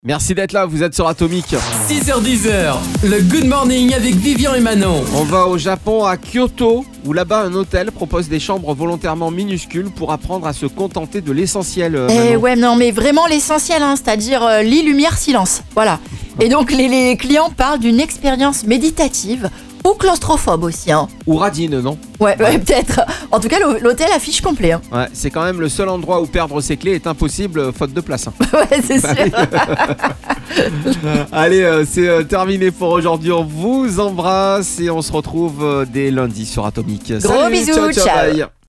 Merci d'être là, vous êtes sur Atomic. 6h10, le Good Morning avec Vivian et Manon. On va au Japon, à Kyoto, où là-bas un hôtel propose des chambres volontairement minuscules pour apprendre à se contenter de l'essentiel. Ouais, non, mais vraiment l'essentiel, c'est-à-dire lit, lumière, silence. Voilà. Et donc les clients parlent d'une expérience méditative ou claustrophobe aussi. Ou radine, non ? Ouais, peut-être. En tout cas, l'hôtel affiche complet. Ouais, c'est quand même le seul endroit où perdre ses clés est impossible, faute de place. Ouais, c'est sûr. Allez, c'est terminé pour aujourd'hui. On vous embrasse et on se retrouve dès lundi sur Atomic. Gros Salut, bisous, ciao. bye.